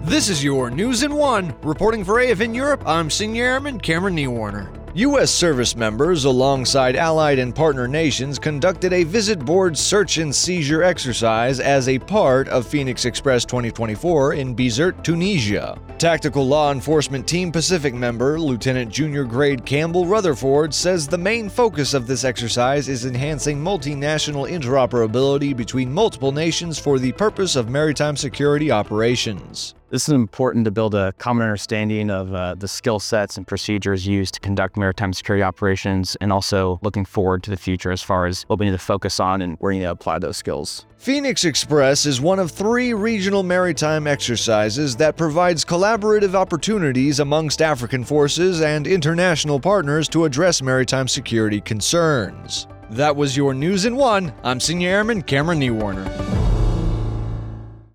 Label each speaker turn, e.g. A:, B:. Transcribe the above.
A: This is your News in One. Reporting for AFN Europe, I'm Senior Airman Cameron Newarner. U.S. service members, alongside allied and partner nations, conducted a visit board search and seizure exercise as a part of Phoenix Express 2024 in Bizerte, Tunisia. Tactical Law Enforcement Team Pacific member, Lieutenant Junior Grade Campbell Rutherford, says the main focus of this exercise is enhancing multinational interoperability between multiple nations for the purpose of maritime security operations.
B: This is important to build a common understanding of the skill sets and procedures used to conduct maritime security operations, and also looking forward to the future as far as what we need to focus on and where you need to apply those skills.
A: Phoenix Express is one of 3 regional maritime exercises that provides collaborative opportunities amongst African forces and international partners to address maritime security concerns. That was your News in One. I'm Senior Airman Cameron Newarner.